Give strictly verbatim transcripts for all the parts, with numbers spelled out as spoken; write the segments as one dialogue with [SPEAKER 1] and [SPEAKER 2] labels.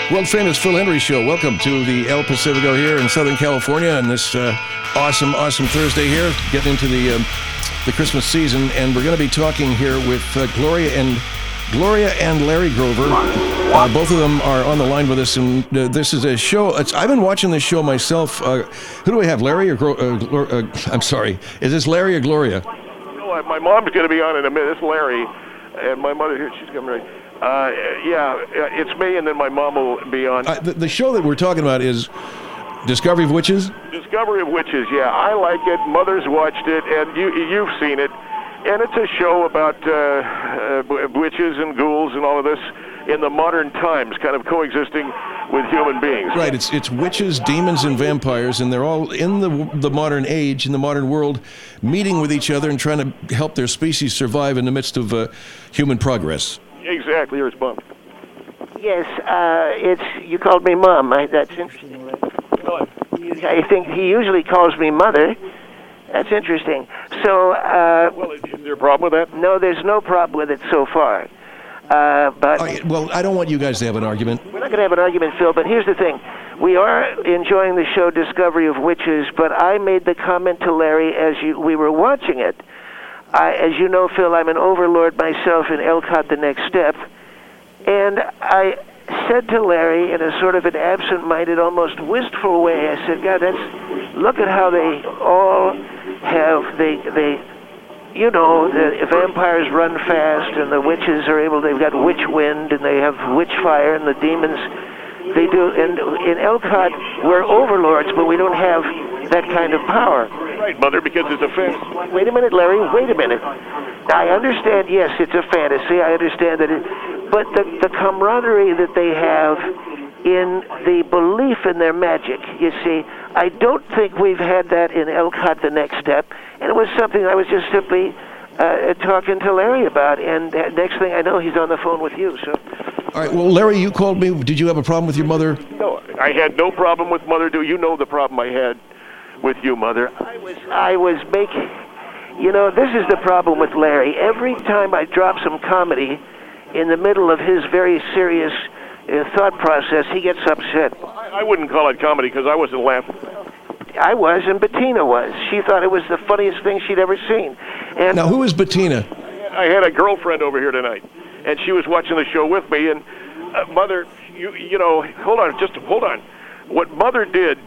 [SPEAKER 1] World-famous Phil Hendrie Show. Welcome to the El Pacifico here in Southern California on this uh, awesome, awesome Thursday here, getting into the um, the Christmas season, and we're going to be talking here with uh, Gloria and Gloria and Larry Grover. Uh, both of them are on the line with us, and uh, this is a show. It's, I've been watching this show myself. Uh, who do we have, Larry or Gro- uh, Glor- uh, I'm sorry, is this Larry or Gloria?
[SPEAKER 2] No, my mom's going to be on in a minute. It's Larry, and my mother here. She's coming right. Uh, yeah, it's me, and then my mom will be on.
[SPEAKER 1] Uh, the, the show that we're talking about is Discovery of Witches?
[SPEAKER 2] Discovery of Witches, yeah. I like it. Mother's watched it, and you, you've seen it. And it's a show about uh, uh, witches and ghouls and all of this in the modern times, kind of coexisting with human beings.
[SPEAKER 1] Right, it's it's witches, demons, and vampires, and they're all in the the modern age, in the modern world, meeting with each other and trying to help their species survive in the midst of uh, human progress.
[SPEAKER 2] Exactly, your response.
[SPEAKER 3] Yes, uh, it's, you called me Mom. I, that's interesting. You, I think he usually calls me Mother. That's interesting. So, uh...
[SPEAKER 2] Well, is, is there a problem with that?
[SPEAKER 3] No, there's no problem with it so far. Uh, but...
[SPEAKER 1] Right, well, I don't want you guys to have an argument.
[SPEAKER 3] We're not going to have an argument, Phil, but here's the thing. We are enjoying the show Discovery of Witches, but I made the comment to Larry as you, we were watching it. I, as you know, Phil, I'm an overlord myself in Elcott: The Next Step, and I said to Larry in a sort of an absent-minded, almost wistful way, I said, God, that's, look at how they all have, they, they, you know, the vampires run fast, and the witches are able, they've got witch wind, and they have witch fire, and the demons, they do, and in Elcott, we're overlords, but we don't have that kind of power.
[SPEAKER 2] Right, Mother, because it's a fantasy.
[SPEAKER 3] Wait a minute, Larry, wait a minute. I understand, yes, it's a fantasy, I understand that, it, but the, the camaraderie that they have in the belief in their magic, you see, I don't think we've had that in Elcott: The Next Step, and it was something I was just simply uh, talking to Larry about, and uh, next thing I know, he's on the phone with you, so...
[SPEAKER 1] All right, well, Larry, you called me. Did you have a problem with your mother?
[SPEAKER 2] No, I had no problem with Mother. Do you know the problem I had with you, Mother?
[SPEAKER 3] I was, I was making... You know, this is the problem with Larry. Every time I drop some comedy in the middle of his very serious uh, thought process, he gets upset.
[SPEAKER 2] I, I wouldn't call it comedy because I wasn't laughing.
[SPEAKER 3] I was, and Bettina was. She thought it was the funniest thing she'd ever seen. And
[SPEAKER 1] Now, who is Bettina?
[SPEAKER 2] I had a girlfriend over here tonight, and she was watching the show with me, and uh, Mother, you you know, hold on, just hold on. What Mother did,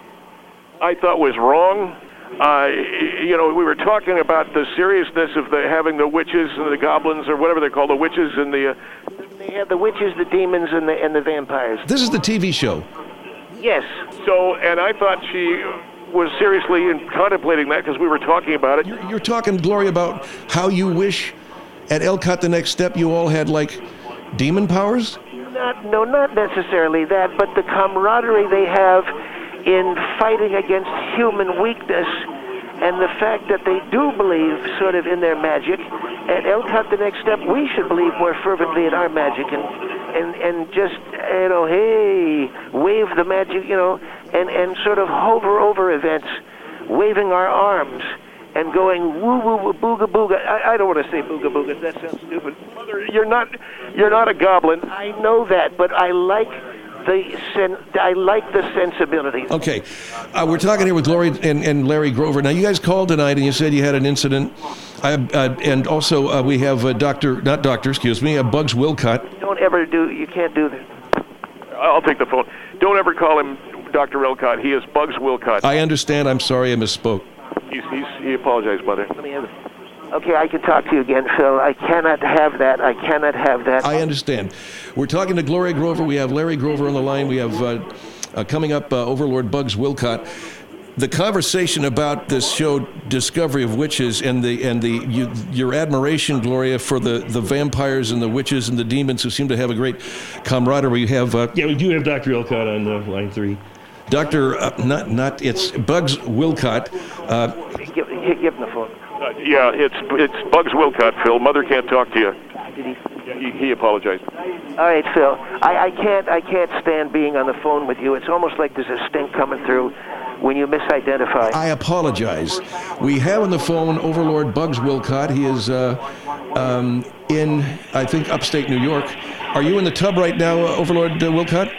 [SPEAKER 2] I thought was wrong. Uh, you know, we were talking about the seriousness of the having the witches and the goblins, or whatever they're called, the witches and the... Uh,
[SPEAKER 3] they had the witches, the demons, and the and the vampires.
[SPEAKER 1] This is the T V show.
[SPEAKER 3] Yes.
[SPEAKER 2] So, and I thought she was seriously in contemplating that because we were talking about it.
[SPEAKER 1] You're, you're talking, Gloria, about how you wish at Elcott: The Next Step you all had, like, demon powers?
[SPEAKER 3] Not, no, not necessarily that, but the camaraderie they have in fighting against human weakness, and the fact that they do believe sort of in their magic. At Elcott: The Next Step, we should believe more fervently in our magic, and and and just, you know, hey, wave the magic, you know, and and sort of hover over events, waving our arms and going woo woo woo booga booga. I, I don't want to say booga booga. That sounds stupid.
[SPEAKER 2] Mother, you're not you're not a goblin.
[SPEAKER 3] I know that, but I like the sen- I like the sensibility.
[SPEAKER 1] Okay, uh, we're talking here with Gloria and, and Larry Grover. Now, you guys called tonight, and you said you had an incident. I, uh, and also, uh, we have uh, Doctor, not Doctor, excuse me, uh, Bugs Wilcott.
[SPEAKER 3] Don't ever do, you can't do that.
[SPEAKER 2] I'll take the phone. Don't ever call him Doctor Elcott. He is Bugs Wilcott.
[SPEAKER 1] I understand. I'm sorry I misspoke.
[SPEAKER 2] He's, he's, he apologized, Mother.
[SPEAKER 3] Let me have it. Okay, I can talk to you again, Phil. I cannot have that. I cannot have that.
[SPEAKER 1] I understand. We're talking to Gloria Grover. We have Larry Grover on the line. We have uh, uh, coming up uh, Overlord Bugs Wilcott. The conversation about this show, Discovery of Witches, and the and the you, your admiration, Gloria, for the, the vampires and the witches and the demons who seem to have a great camaraderie. You have uh,
[SPEAKER 4] yeah, we do have Doctor Elcott on uh, line three.
[SPEAKER 1] Doctor Uh, not not it's Bugs Wilcott. Uh,
[SPEAKER 3] give, give him the phone.
[SPEAKER 2] Uh, yeah, it's it's Bugs Wilcott, Phil. Mother can't talk to you.
[SPEAKER 3] Did he?
[SPEAKER 2] Yeah, he, he apologized.
[SPEAKER 3] All right, Phil. I, I can't I can't stand being on the phone with you. It's almost like there's a stink coming through when you misidentify.
[SPEAKER 1] I apologize. We have on the phone Overlord Bugs Wilcott. He is uh, um, in, I think, upstate New York. Are you in the tub right now, uh, Overlord uh, Wilcott?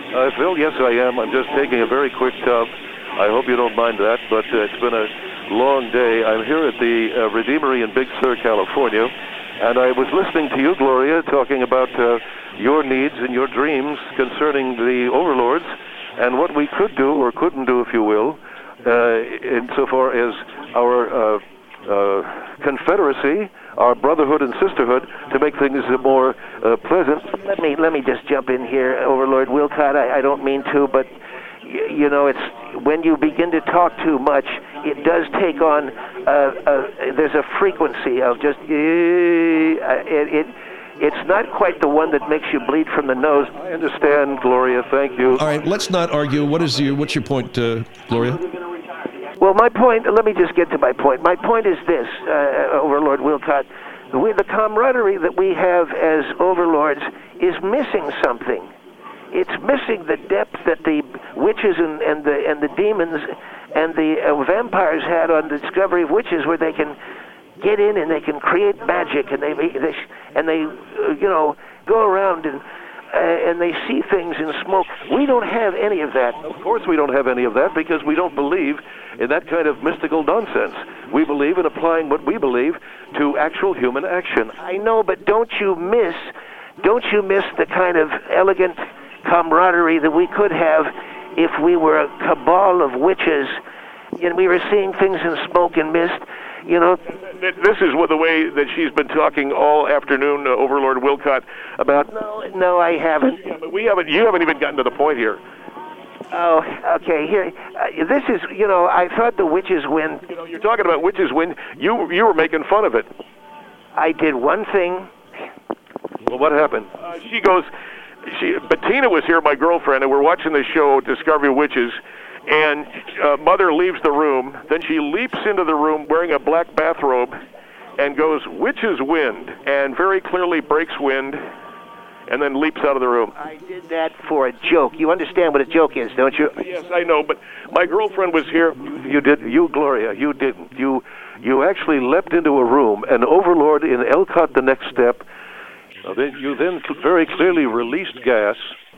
[SPEAKER 5] Uh, Phil, yes, I am. I'm just taking a very quick tub. I hope you don't mind that, but uh, it's been a long day. I'm here at the uh, Redeemery in Big Sur, California, and I was listening to you, Gloria, talking about uh, your needs and your dreams concerning the overlords and what we could do or couldn't do, if you will, uh, insofar as our uh, uh, confederacy, our brotherhood and sisterhood, to make things more uh, pleasant.
[SPEAKER 3] Let me let me just jump in here, Overlord Wilcott. I, I don't mean to, but y- you know, it's when you begin to talk too much, it does take on. Uh, uh, there's a frequency of just. Uh, it, it it's not quite the one that makes you bleed from the nose.
[SPEAKER 5] I understand, Gloria. Thank you.
[SPEAKER 1] All right, let's not argue. What is your what's your point, uh, Gloria?
[SPEAKER 3] Well, my point, let me just get to my point. My point is this, uh, Overlord Wilcott. We, the camaraderie that we have as overlords is missing something. It's missing the depth that the witches and, and the and the demons and the uh, vampires had on the Discovery of Witches, where they can get in and they can create magic, and they, they and they uh, you know, go around and Uh, and they see things in smoke. We don't have any of that.
[SPEAKER 5] Of course we don't have any of that, because we don't believe in that kind of mystical nonsense. We believe in applying what we believe to actual human action.
[SPEAKER 3] I know, but don't you miss, don't you miss the kind of elegant camaraderie that we could have if we were a cabal of witches and we were seeing things in smoke and mist? You know,
[SPEAKER 2] This is what the way that she's been talking all afternoon, uh, Overlord Wilcott, about.
[SPEAKER 3] no, no, I haven't.
[SPEAKER 2] Yeah, but we haven't. You haven't even gotten to the point here.
[SPEAKER 3] Oh, okay. Here, uh, this is. You know, I thought the witches win.
[SPEAKER 2] You know, you're talking about witches when you you were making fun of it.
[SPEAKER 3] I did one thing.
[SPEAKER 5] Well, what happened?
[SPEAKER 2] Uh, she goes. She Bettina was here, my girlfriend, and we're watching the show Discovery of Witches. And uh, Mother leaves the room. Then she leaps into the room wearing a black bathrobe and goes, "Witches wind," and very clearly breaks wind, and then leaps out of the room.
[SPEAKER 3] I did that for a joke. You understand what a joke is, don't you?
[SPEAKER 2] Yes, I know, but my girlfriend was here.
[SPEAKER 5] You did, you, Gloria, you didn't. You you actually leapt into a room, and Overlord in Elcott the Next Step, uh, then, you then very clearly released gas,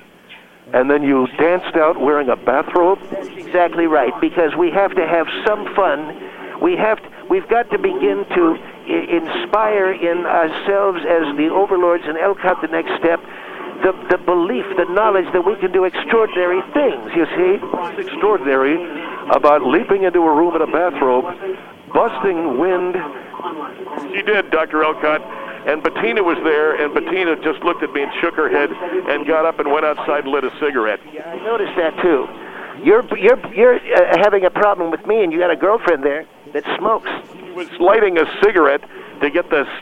[SPEAKER 5] and then you danced out wearing a bathrobe?
[SPEAKER 3] That's exactly right, because we have to have some fun. We have to, we've got to begin to I- inspire in ourselves as the overlords in Elcott the Next Step the, the belief, the knowledge that we can do extraordinary things, you see?
[SPEAKER 5] What's extraordinary about leaping into a room in a bathrobe, busting wind?
[SPEAKER 2] She did, Doctor Elcott. And Bettina was there, and Bettina just looked at me and shook her head and got up and went outside and lit a cigarette.
[SPEAKER 3] Yeah, I noticed that too. You're you're you're uh, having a problem with me, and you got a girlfriend there that smokes.
[SPEAKER 2] She was lighting a cigarette to get the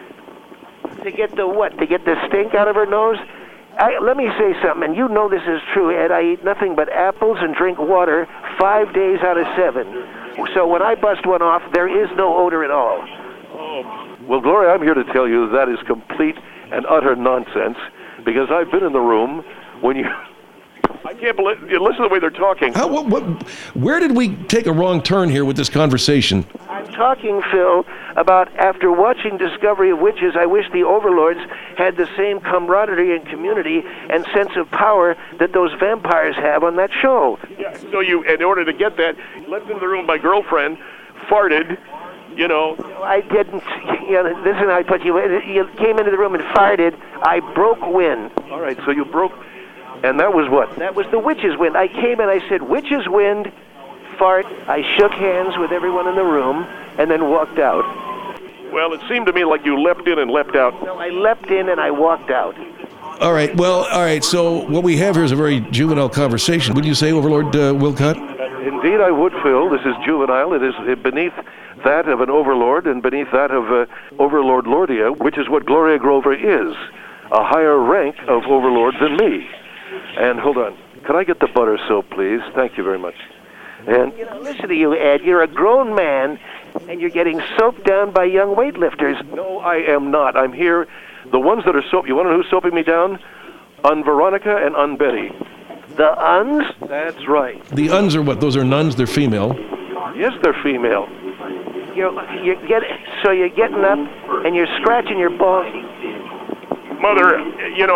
[SPEAKER 3] To get the what? To get the stink out of her nose? I, let me say something, and you know this is true, Ed. I eat nothing but apples and drink water five days out of seven. So when I bust one off, there is no odor at all.
[SPEAKER 5] Well, Gloria, I'm here to tell you that is complete and utter nonsense, because I've been in the room when you...
[SPEAKER 2] I can't believe... Listen to the way they're talking.
[SPEAKER 1] How, what, what, where did we take a wrong turn here with this conversation?
[SPEAKER 3] I'm talking, Phil, about after watching Discovery of Witches, I wish the overlords had the same camaraderie and community and sense of power that those vampires have on that show.
[SPEAKER 2] Yeah, so you, in order to get that, you left into the room my girlfriend, farted, you know.
[SPEAKER 3] I didn't, you know, this is how I put you, you came into the room and farted, I broke wind.
[SPEAKER 5] All right, so you broke... And that was what?
[SPEAKER 3] That was the witch's wind. I came and I said, "Witch's wind, fart." I shook hands with everyone in the room and then walked out.
[SPEAKER 2] Well, it seemed to me like you leapt in and leapt out.
[SPEAKER 3] No, I leapt in and I walked out.
[SPEAKER 1] All right, well, all right, so what we have here is a very juvenile conversation. Would you say, Overlord uh, Wilcott?
[SPEAKER 5] Indeed, I would, Phil. This is juvenile. It is beneath that of an overlord and beneath that of uh, Overlord Lordia, which is what Gloria Grover is, a higher rank of overlord than me. And hold on. Could I get the butter soap, please? Thank you very much. And
[SPEAKER 3] You know, listen to you, Ed. You're a grown man, and you're getting soaped down by young weightlifters.
[SPEAKER 5] no, I am not. I'm here. The ones that are soap. You want to know who's soaping me down? Un Veronica and Un Betty.
[SPEAKER 3] The uns?
[SPEAKER 5] That's right.
[SPEAKER 1] The uns are what? Those are nuns, they're female.
[SPEAKER 5] Yes, they're female.
[SPEAKER 3] You're, you're get, so you're getting up, and you're scratching your balls.
[SPEAKER 2] Mother, you know,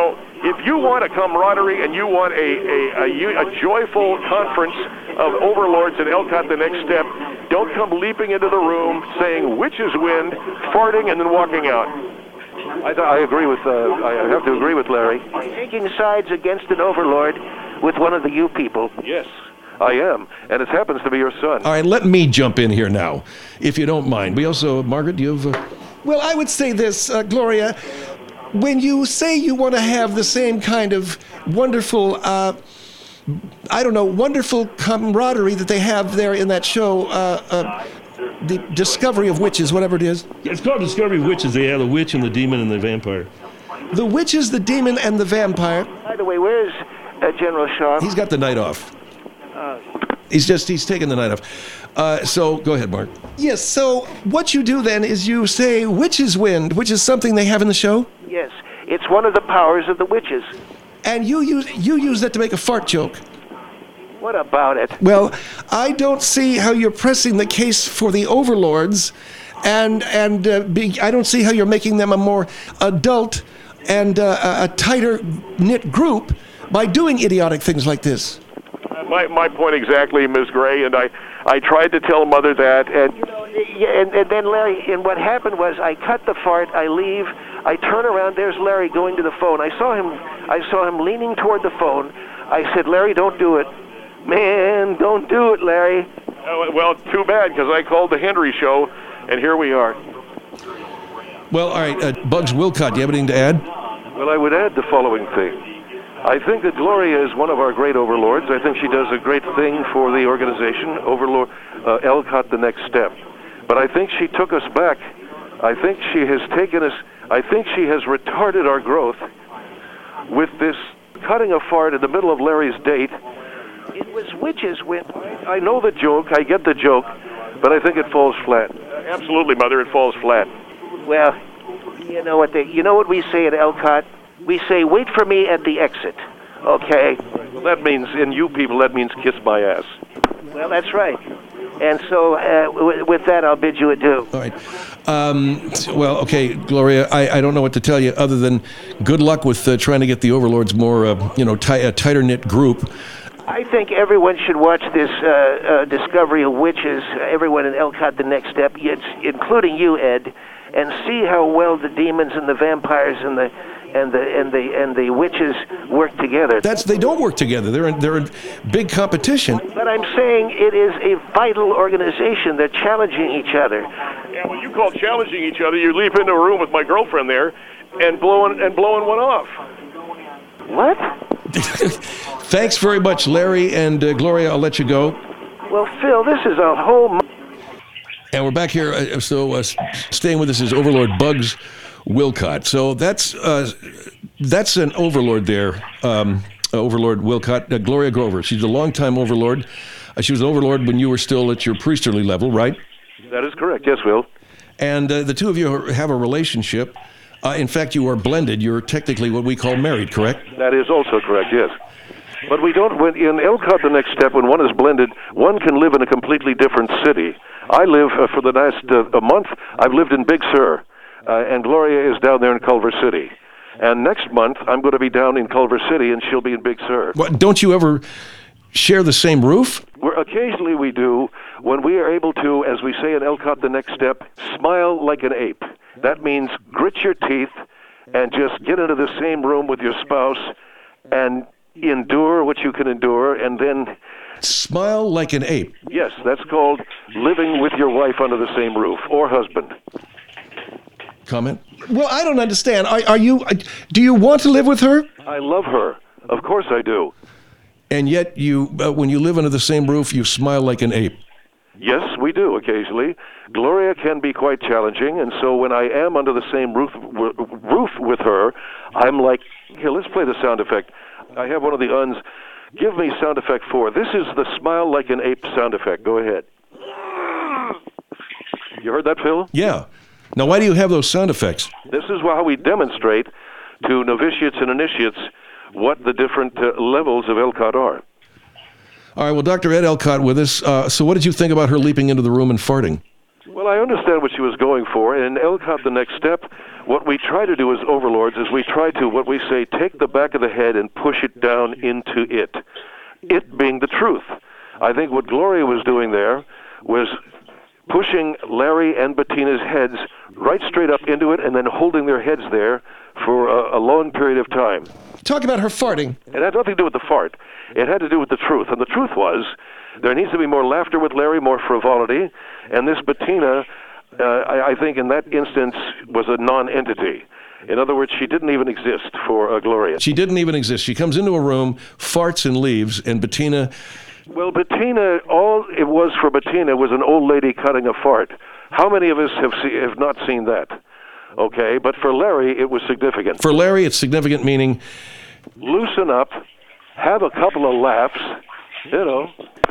[SPEAKER 2] If you want a camaraderie and you want a, a, a, a joyful conference of overlords at Elcott the Next Step, don't come leaping into the room saying witch's wind, farting, and then walking out.
[SPEAKER 5] I, I agree with, uh, I have to agree with Larry.
[SPEAKER 3] Taking sides against an overlord with one of the you people.
[SPEAKER 5] Yes, I am, and it happens to be your son.
[SPEAKER 1] All right, let me jump in here now, if you don't mind. We also, Margaret, do you have... Uh...
[SPEAKER 6] Well, I would say this, uh, Gloria. When you say you want to have the same kind of wonderful, uh, I don't know, wonderful camaraderie that they have there in that show, uh, uh, the Discovery of Witches, whatever it is.
[SPEAKER 4] It's called Discovery of Witches. They have the witch and the demon and the vampire.
[SPEAKER 6] The Witches, the Demon, and the Vampire.
[SPEAKER 3] By the way, where's uh, General Shaw?
[SPEAKER 1] He's got the night off. Uh, he's just, he's taking the night off. Uh, so, go ahead, Mark.
[SPEAKER 6] Yes, so what you do then is you say Witch's Wind, which is something they have in the show.
[SPEAKER 3] Yes, it's one of the powers of the witches.
[SPEAKER 6] And you use you use that to make a fart joke.
[SPEAKER 3] What about it?
[SPEAKER 6] Well, I don't see how you're pressing the case for the overlords, and and uh, be, I don't see how you're making them a more adult and uh, a tighter knit group by doing idiotic things like this.
[SPEAKER 2] My my point exactly, Miz Gray, and I, I tried to tell Mother that, and
[SPEAKER 3] you know, yeah, and, and then Larry, and what happened was I cut the fart, I leave, I turn around, there's Larry going to the phone. I saw him, I saw him leaning toward the phone. I said, Larry, don't do it. Man, don't do it, Larry.
[SPEAKER 2] Uh, well, too bad, because I called the Henry Show, and here we are.
[SPEAKER 1] Well, all right, uh, Bugs Wilcott, do you have anything to add?
[SPEAKER 5] Well, I would add the following thing. I think that Gloria is one of our great overlords. I think she does a great thing for the organization, Overlord uh, Elcott the Next Step. But I think she took us back. I think she has taken us, I think she has retarded our growth with this cutting a fart in the middle of Larry's date.
[SPEAKER 3] It was witches with...
[SPEAKER 5] I know the joke, I get the joke, but I think it falls flat.
[SPEAKER 2] Uh, absolutely, Mother, it falls flat.
[SPEAKER 3] Well, you know what they, you know what we say at Elcott? We say, wait for me at the exit, okay?
[SPEAKER 5] Well, that means, in you people, that means kiss my ass.
[SPEAKER 3] Well, that's right. And so, uh, w- with that, I'll bid you adieu.
[SPEAKER 1] All right. Um, well, okay, Gloria, I, I don't know what to tell you other than good luck with uh, trying to get the overlords more, uh, you know, t- a tighter-knit group.
[SPEAKER 3] I think everyone should watch this uh, uh, Discovery of Witches, everyone in Elcott the Next Step, it's, including you, Ed, and see how well the demons and the vampires and the and the and the and the witches work together.
[SPEAKER 1] That's they don't work together. They're in, they're in big competition.
[SPEAKER 3] But I'm saying it is a vital organization. They're challenging each other.
[SPEAKER 2] Yeah, when you call challenging each other, you leap into a room with my girlfriend there, and blowing and blowing one off.
[SPEAKER 3] What?
[SPEAKER 1] Thanks very much, Larry and uh, Gloria. I'll let you go.
[SPEAKER 3] Well, Phil, this is a whole.
[SPEAKER 1] And we're back here. Uh, so uh, staying with us is Overlord Bugs Wilcott. So that's uh, that's an overlord there, um, Overlord Wilcott, uh, Gloria Grover. She's a longtime overlord. Uh, she was an overlord when you were still at your priesterly level, right?
[SPEAKER 5] That is correct, yes, Will.
[SPEAKER 1] And uh, the two of you have a relationship. Uh, in fact, you are blended. You're technically what we call married, correct?
[SPEAKER 5] That is also correct, yes. But we don't, when in Elcott the Next Step, when one is blended, one can live in a completely different city. I live, uh, for the last uh, a month, I've lived in Big Sur. Uh, and Gloria is down there in Culver City. And next month, I'm going to be down in Culver City, and she'll be in Big Sur.
[SPEAKER 1] What, don't you ever share the same roof?
[SPEAKER 5] We're, occasionally we do, when we are able to, as we say in Elcott the Next Step, smile like an ape. That means grit your teeth and just get into the same room with your spouse and endure what you can endure, and then...
[SPEAKER 1] Smile like an ape.
[SPEAKER 5] Yes, that's called living with your wife under the same roof, or husband.
[SPEAKER 1] Comment?
[SPEAKER 6] Well, I don't understand. Are, are you? Do you want to live with her?
[SPEAKER 5] I love her. Of course I do.
[SPEAKER 1] And yet, you, uh, when you live under the same roof, you smile like an ape.
[SPEAKER 5] Yes, we do occasionally. Gloria can be quite challenging, and so when I am under the same roof w- roof with her, I'm like, here, let's play the sound effect. I have one of the uns. Give me sound effect four. This is the smile like an ape sound effect. Go ahead. You heard that, Phil?
[SPEAKER 1] Yeah. Now, why do you have those sound effects?
[SPEAKER 5] This is how we demonstrate to novitiates and initiates what the different uh, levels of Elcott are.
[SPEAKER 1] All right, well, Doctor Ed Elcott with us. Uh, so what did you think about her leaping into the room and farting?
[SPEAKER 5] Well, I understand what she was going for. And in Elcott, the next step, what we try to do as overlords is we try to, what we say, take the back of the head and push it down into it. It being the truth. I think what Gloria was doing there was pushing Larry and Bettina's heads right straight up into it and then holding their heads there for a, a long period of time.
[SPEAKER 6] Talk about her farting.
[SPEAKER 5] It had nothing to do with the fart. It had to do with the truth. And the truth was, there needs to be more laughter with Larry, more frivolity. And this Bettina, uh, I, I think in that instance, was a non-entity. In other words, she didn't even exist for uh, Gloria.
[SPEAKER 1] She didn't even exist. She comes into a room, farts and leaves, and Bettina...
[SPEAKER 5] Well, Bettina, all it was for Bettina was an old lady cutting a fart. How many of us have see, have not seen that? Okay, but for Larry, it was significant.
[SPEAKER 1] For Larry, it's significant, meaning...
[SPEAKER 5] Loosen up, have a couple of laughs, you know.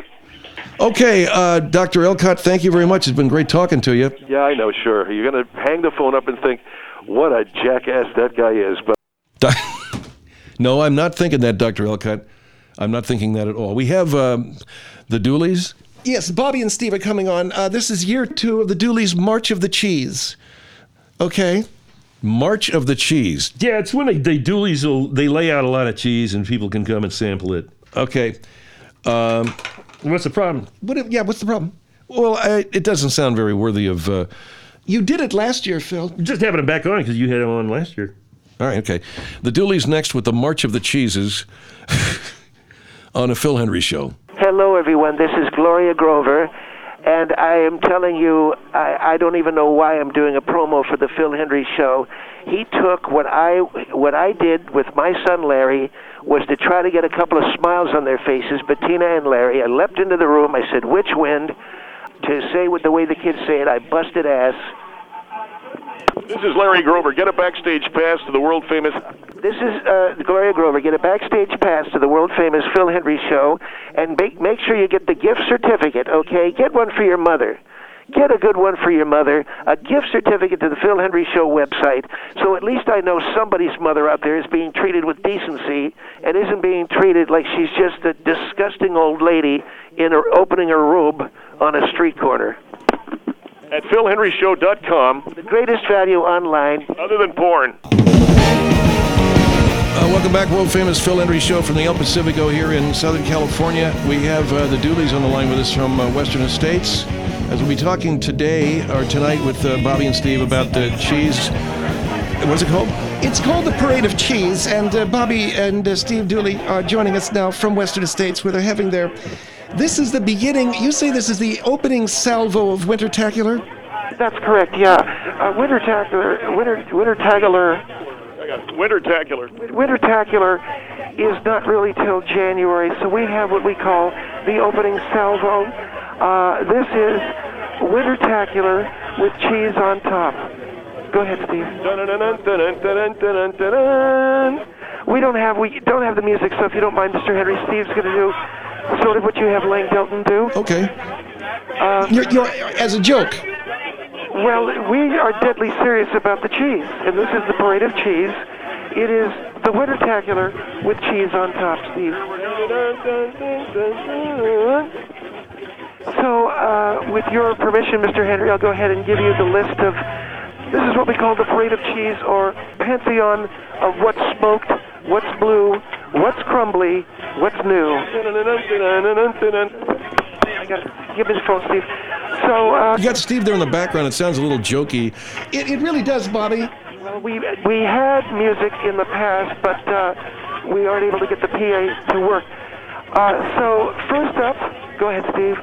[SPEAKER 1] Okay, uh, Doctor Elcott, thank you very much. It's been great talking to you.
[SPEAKER 5] Yeah, I know, sure. You're going to hang the phone up and think, what a jackass that guy is. But
[SPEAKER 1] No, I'm not thinking that, Doctor Elcott. I'm not thinking that at all. We have um, the Dooleys.
[SPEAKER 6] Yes, Bobby and Steve are coming on. Uh, this is year two of the Dooleys' March of the Cheese. Okay.
[SPEAKER 1] March of the Cheese.
[SPEAKER 4] Yeah, it's when they, they doolies will, they lay out a lot of cheese and people can come and sample it.
[SPEAKER 1] Okay. Um,
[SPEAKER 4] What's the problem?
[SPEAKER 6] What? Yeah, what's the problem?
[SPEAKER 1] well, I, it doesn't sound very worthy of... Uh,
[SPEAKER 6] You did it last year, Phil.
[SPEAKER 4] Just having them back on because you had them on last year.
[SPEAKER 1] all right, okay. The Dooleys next with the March of the Cheeses on a Phil Hendrie Show.
[SPEAKER 3] Hello, everyone. This is Gloria Grover, and I am telling you, I, I don't even know why I'm doing a promo for the Phil Hendrie Show. He took what I what I did with my son Larry was to try to get a couple of smiles on their faces, Bettina and Larry. I leapt into the room. I said, "Which wind?" To say with the way the kids say it, I busted ass.
[SPEAKER 2] This is Larry Grover. Get a backstage pass to the world famous.
[SPEAKER 3] This is uh, Gloria Grover. Get a backstage pass to the world-famous Phil Hendrie Show, and make, make sure you get the gift certificate, okay? Get one for your mother. Get a good one for your mother, a gift certificate to the Phil Hendrie Show website, so at least I know somebody's mother out there is being treated with decency and isn't being treated like she's just a disgusting old lady in her opening her robe on a street corner.
[SPEAKER 2] At phil hendrie show dot com.
[SPEAKER 3] The greatest value online.
[SPEAKER 2] Other than porn.
[SPEAKER 1] Uh, welcome back, world famous Phil Hendrie Show from the El Pacifico here in Southern California. We have uh, the Dooleys on the line with us from uh, Western Estates, as we'll be talking today or tonight with uh, Bobby and Steve about the cheese. What's it called?
[SPEAKER 6] It's called the Parade of Cheese, and uh, Bobby and uh, Steve Dooley are joining us now from Western Estates, where they're having their... This is the beginning. You say this is the opening salvo of Wintertacular?
[SPEAKER 3] That's correct, yeah. Uh, Wintertacular, Winter, Wintertacular...
[SPEAKER 2] I got it. Wintertacular.
[SPEAKER 3] Wintertacular is not really till January, so we have what we call the opening salvo. Uh, this is Wintertacular with cheese on top. Go ahead, Steve. We don't have we don't have the music, so if you don't mind, Mister Henry, Steve's going to do sort of what you have Lang Delton do.
[SPEAKER 1] Okay.
[SPEAKER 3] Uh,
[SPEAKER 6] You're, you're, as a joke.
[SPEAKER 3] Well, we are deadly serious about the cheese, and this is the Parade of Cheese. It is the Wintertacular with cheese on top, Steve. So, uh, with your permission, Mister Henry, I'll go ahead and give you the list of... This is what we call the Parade of Cheese, or pantheon of what's smoked, what's blue, what's crumbly, what's new. I got give me the phone, Steve. So, uh,
[SPEAKER 1] You got Steve there in the background. It sounds a little jokey.
[SPEAKER 6] It, it really does, Bobby.
[SPEAKER 3] well, we we had music in the past, but uh, we aren't able to get the P A to work. Uh, so, first up, go ahead, Steve.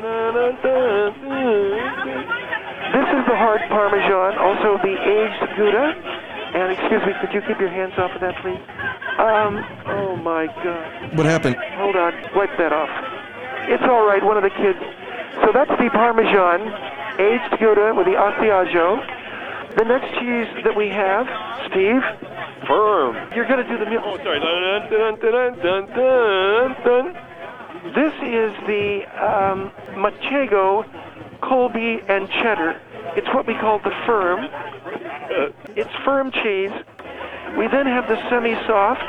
[SPEAKER 3] This is the hard Parmesan, also the aged Gouda. And excuse me, could you keep your hands off of that, please? Um, oh my God.
[SPEAKER 1] What happened?
[SPEAKER 3] Hold on, wipe that off. It's all right, one of the kids. So that's the Parmesan, aged Gouda with the Asiago. The next cheese that we have, Steve.
[SPEAKER 2] Firm.
[SPEAKER 3] You're going to do the meal.
[SPEAKER 2] Oh, sorry. Dun, dun, dun, dun, dun, dun.
[SPEAKER 3] This is the um, Manchego, Colby, and Cheddar. It's what we call the firm. It's firm cheese. We then have the semi-soft.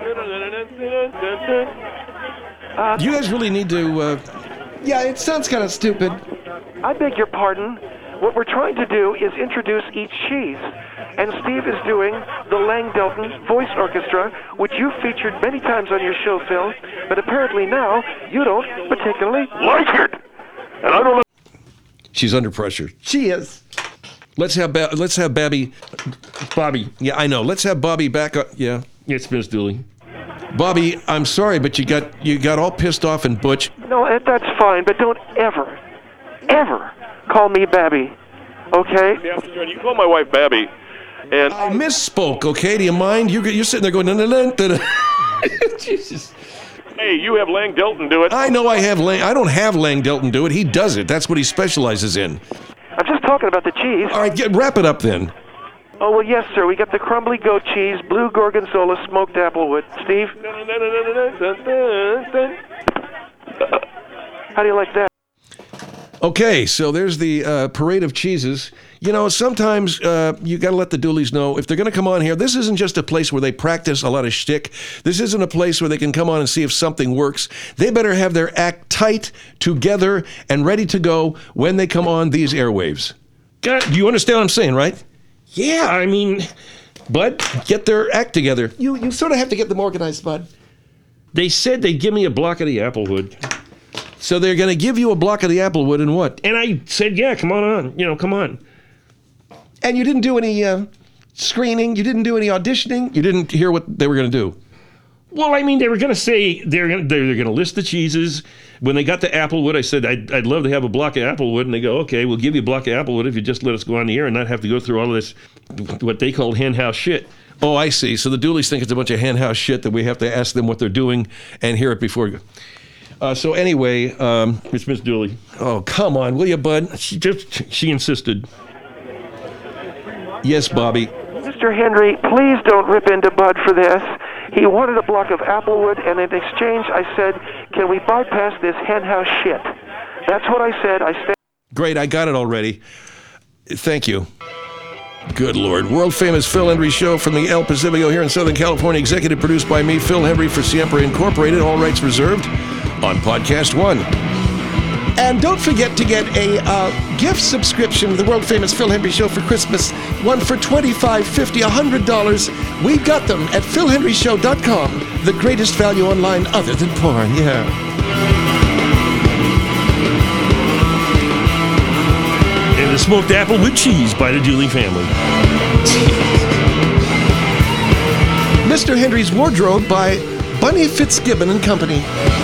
[SPEAKER 3] Uh,
[SPEAKER 1] You guys really need to... Uh,
[SPEAKER 6] Yeah, it sounds kind of stupid.
[SPEAKER 3] I beg your pardon. What we're trying to do is introduce each cheese. And Steve is doing the Lang-Delton Voice Orchestra, which you've featured many times on your show, Phil, but apparently now you don't particularly
[SPEAKER 2] Like it. And I don't know.
[SPEAKER 1] She's under pressure.
[SPEAKER 6] She is.
[SPEAKER 1] Let's have ba- let's have Babby.
[SPEAKER 4] Bobby.
[SPEAKER 1] Yeah, I know. Let's have Bobby back up. Yeah,
[SPEAKER 4] It's Miss Dooley.
[SPEAKER 1] Bobby. I'm sorry, but you got you got all pissed off and butch.
[SPEAKER 3] No, eh, that's fine, but don't ever, ever call me Babby, okay?
[SPEAKER 2] Yeah, sure. You call my wife Babby, and
[SPEAKER 1] I misspoke. Okay, do you mind? You're you're sitting there going. "Dun, dun, dun, dun, dun." Jesus.
[SPEAKER 2] hey, you have Lang Delton do it.
[SPEAKER 1] I know I have Lang. I don't have Lang Delton do it. He does it. That's what he specializes in.
[SPEAKER 3] I'm just talking about the cheese.
[SPEAKER 1] All right, get, wrap it up then.
[SPEAKER 3] Oh, well, yes, sir. We got the crumbly goat cheese, blue gorgonzola, smoked applewood. Steve, how do you like that?
[SPEAKER 1] Okay, so there's the uh, parade of cheeses. You know, sometimes uh, you got to let the Dooleys know if they're going to come on here. This isn't just a place where they practice a lot of shtick. This isn't a place where they can come on and see if something works. They better have their act tight, together, and ready to go when they come on these airwaves.
[SPEAKER 4] God,
[SPEAKER 1] Do you understand what I'm saying, right?
[SPEAKER 4] yeah, I mean,
[SPEAKER 1] Bud, get their act together.
[SPEAKER 6] You you sort of have to get them organized, Bud.
[SPEAKER 4] they said they'd give me a block of the Applewood.
[SPEAKER 1] So they're going to give you a block of the Applewood and what?
[SPEAKER 4] And I said, yeah, come on on. You know, come on.
[SPEAKER 6] And you didn't do any uh, screening. You didn't do any auditioning.
[SPEAKER 1] You didn't hear what they were going to do.
[SPEAKER 4] Well, I mean, they were going to say they're going they're, they're going to list the cheeses. When they got to Applewood, I said I'd, I'd love to have a block of Applewood, and they go, okay, we'll give you a block of Applewood if you just let us go on the air and not have to go through all of this what they called hen house shit.
[SPEAKER 1] Oh, I see. So the Dooleys think it's a bunch of hen house shit that we have to ask them what they're doing and hear it before. Uh, so anyway, um,
[SPEAKER 4] It's Miss Dooley.
[SPEAKER 1] oh, come on, will you, Bud?
[SPEAKER 4] She just she insisted.
[SPEAKER 1] Yes, Bobby.
[SPEAKER 3] Mister Henry, please don't rip into Bud for this. He wanted a block of Applewood, and in exchange, I said, can we bypass this henhouse shit? That's what I said. I stand.
[SPEAKER 1] Great, I got it already. Thank you. Good Lord. World famous Phil Hendry Show from the El Pacifico here in Southern California. Executive produced by me, Phil Hendry, for Siempre Incorporated. All rights reserved on Podcast One.
[SPEAKER 6] And don't forget to get a uh, gift subscription to the world famous Phil Hendry Show for Christmas. One for twenty-five dollars, fifty dollars, one hundred dollars. We got them at phil henry show dot com. The greatest value online other than porn. Yeah.
[SPEAKER 4] And the smoked apple with cheese by the Dooley family.
[SPEAKER 6] Mister Hendry's Wardrobe by Bunny Fitzgibbon and Company.